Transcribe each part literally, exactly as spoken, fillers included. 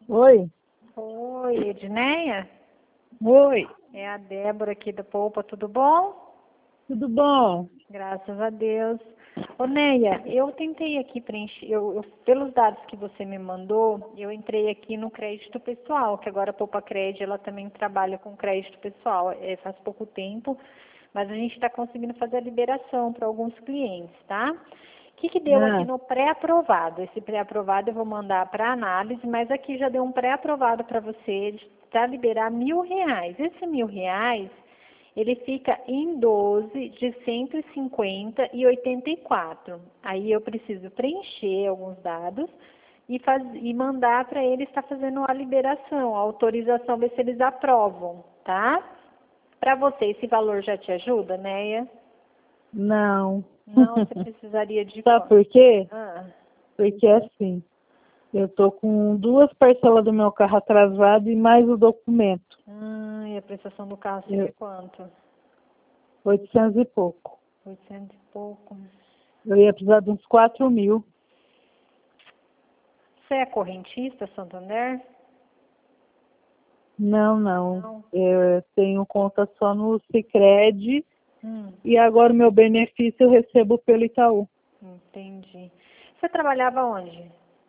Oi, Oi, Edneia? oi, É a Débora aqui da Poupa, tudo bom? tudo bom? Graças a Deus. Ô, Neia, eu tentei aqui preencher, eu, eu- pelos dados que você me mandou, eu entrei aqui no crédito pessoal, que agora a Poupa Cred, ela também trabalha com crédito pessoal, é, faz pouco tempo, mas a gente está conseguindo fazer a liberação para alguns clientes, tá? O que, que deu aqui Ah, no pré-aprovado? Esse pré-aprovado eu vou mandar para análise, mas aqui já deu um pré-aprovado para você para liberar mil reais. Esse mil reais, ele fica em doze de cento e cinquenta e oitenta e quatro. Aí eu preciso preencher alguns dados e, faz, e mandar para eles estar fazendo a liberação, a autorização, ver se eles aprovam, tá? Para você, esse valor já te ajuda, Neia? não. Não, você precisaria de Sabe quanto? por quê? Ah, Porque assim, eu tô com duas parcelas do meu carro atrasado e mais o documento. hum, e a prestação do carro seria Eu, quanto? oitocentos e pouco. Oitocentos e pouco. Eu ia precisar de uns quatro mil. Você é correntista, Santander? Não, não. Não. Eu tenho conta só no Sicredi Hum, e agora o meu benefício eu recebo pelo Itaú. entendi. Você trabalhava onde?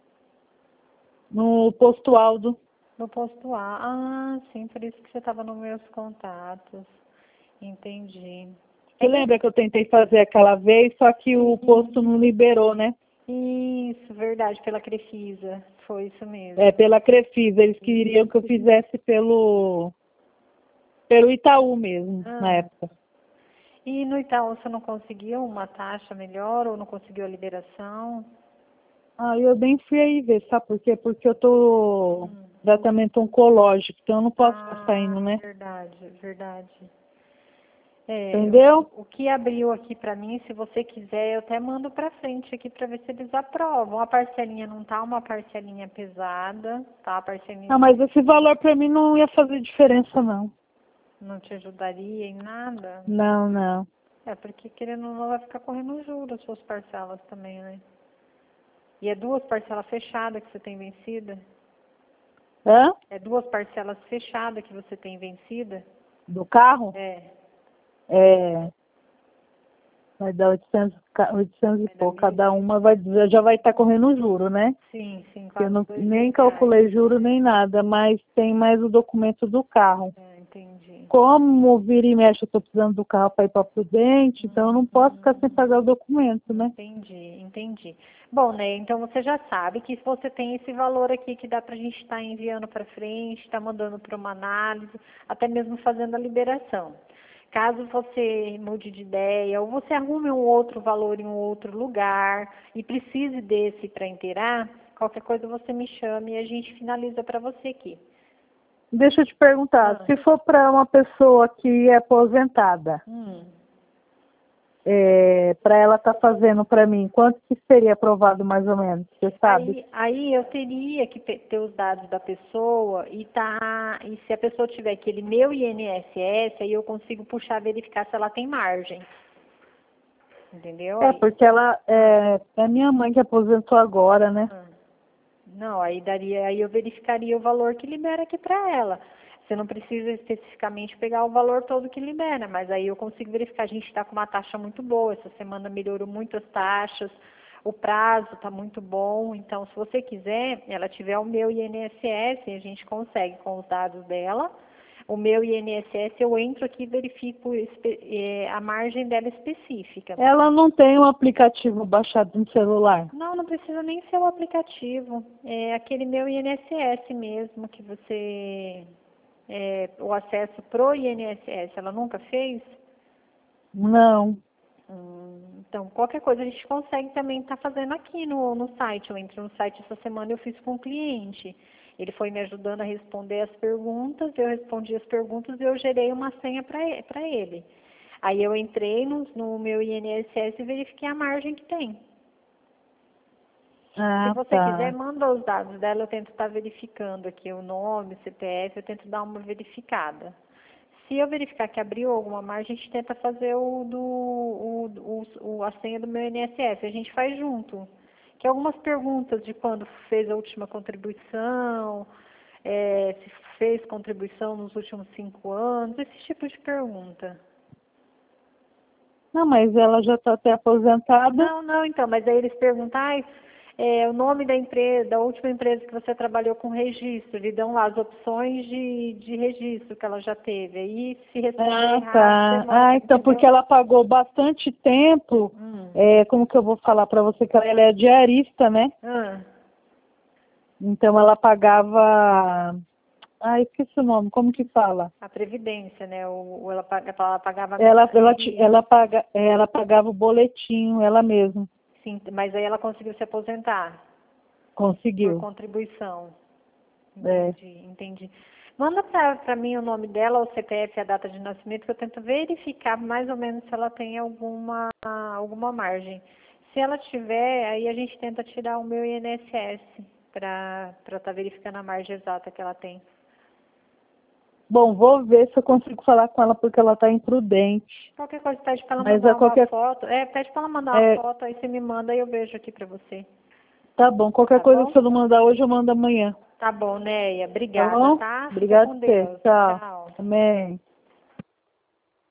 No Posto Aldo. No posto A. Ah, sim, por isso que você estava nos meus contatos. Entendi. Você É que lembra que eu tentei fazer aquela vez, só que o posto não liberou, né? isso, verdade, pela Crefisa. Foi isso mesmo. É, pela Crefisa. Eles queriam que eu fizesse pelo, pelo Itaú mesmo, na Ah, época. e no Itaú você não conseguiu uma taxa melhor ou não conseguiu a liberação? Aí eu nem fui aí ver, sabe por quê? Porque eu tô Hum. tratamento oncológico, então eu não posso ficar Ah, saindo, né? verdade, verdade. É, o, Entendeu? o que abriu aqui para mim, se você quiser, eu até mando para frente aqui para ver se eles aprovam. A parcelinha não tá uma parcelinha pesada, tá? A parcelinha Ah, mas esse valor pra mim não ia fazer diferença, não. não te ajudaria em nada. Não, não. É, porque querendo ou não vai ficar correndo juros as suas parcelas também, né? E é duas parcelas fechadas que você tem vencida? Hã? É duas parcelas fechadas que você tem vencida? Do carro? É, É, vai dar oitocentos, ca- oitocentos e vai dar pouco. mil? Cada uma vai, já vai estar correndo juro, né? Sim, sim, Eu quase não, dois mil nem reais. calculei juro nem nada, mas tem mais o documento do carro. É, entendi. Como vira e mexe, eu estou precisando do carro para ir para Prudente, então eu não posso ficar sem Hum, pagar o documento, né? entendi, entendi. Bom, né, então você já sabe que se você tem esse valor aqui que dá pra gente estar enviando para frente, está mandando para uma análise, até mesmo fazendo a liberação. Caso você mude de ideia ou você arrume um outro valor em um outro lugar e precise desse para inteirar, qualquer coisa você me chame e a gente finaliza para você aqui. Deixa eu te perguntar, Ah, se for para uma pessoa que é aposentada, hum. é, para ela estar fazendo para mim, quanto que seria aprovado mais ou menos? Você sabe? Aí, aí eu teria que pe- ter os dados da pessoa e tá, e se a pessoa tiver aquele meu I N S S, aí eu consigo puxar, verificar se ela tem margem. Entendeu? É, Aí, porque ela é, é minha mãe que aposentou agora, né? ah, não, aí daria, aí eu verificaria o valor que libera aqui para ela. Você não precisa especificamente pegar o valor todo que libera, mas aí eu consigo verificar. A gente está com uma taxa muito boa. Essa semana melhorou muito as taxas, o prazo está muito bom. Então, se você quiser, ela tiver o meu I N S S, a gente consegue com os dados dela. O meu I N S S, eu entro aqui e verifico espe- eh, a margem dela específica. Ela não tem um aplicativo baixado no celular. Não, não precisa nem ser o aplicativo. É aquele meu I N S S mesmo, que você. É, o acesso pro I N S S, ela nunca fez? Não. Hum, então, qualquer coisa a gente consegue também estar fazendo aqui no, no site. Eu entrei no site essa semana e eu fiz com um cliente. Ele foi me ajudando a responder as perguntas, eu respondi as perguntas e eu gerei uma senha para ele. Aí eu entrei no, no meu I N S S e verifiquei a margem que tem. Se Ah, você quiser, tá. manda os dados dela, eu tento estar verificando aqui o nome, C P F, eu tento dar uma verificada. Se eu verificar que abriu alguma margem, a gente tenta fazer o do o, o, o- a senha do meu I N S S, a gente faz junto. que é algumas perguntas de quando fez a última contribuição, é, se fez contribuição nos últimos cinco anos, esse tipo de pergunta. Não, mas ela já está até aposentada. Não, não, então, mas aí eles perguntam, ai, é, o nome da empresa, da última empresa que você trabalhou com registro, eles dão lá as opções de, de registro que ela já teve. Aí se responder Ah, errado, tá. demora, Ah, então, entendeu? porque ela pagou bastante tempo, Hum. é, como que eu vou falar para você que ela é diarista, né? Ah, Então ela pagava, ah, esqueci o nome, como que fala? a previdência, né? Ou, ou ela, paga- ela pagava Ela, ela, mil ti- ela, paga, ela pagava o boletim, ela mesma. sim, mas aí ela conseguiu se aposentar por Conseguiu. contribuição. É. Entendi, entendi. Manda para mim o nome dela, o C P F e a data de nascimento, que eu tento verificar mais ou menos se ela tem alguma, alguma margem. Se ela tiver, aí a gente tenta tirar o meu I N S S para estar verificando a margem exata que ela tem. Bom, vou ver se eu consigo falar com ela porque ela está imprudente. Qualquer coisa, pede para ela Mas mandar é uma qualquer, foto. É, pede para ela mandar uma é, foto, aí você me manda e eu vejo aqui para você. tá bom, qualquer Tá coisa bom? se eu não mandar hoje, eu mando amanhã. Tá bom, Neia. Tá Obrigada, bom? tá? Fica Obrigada com a você. Deus. Tchau. Tchau. Amém.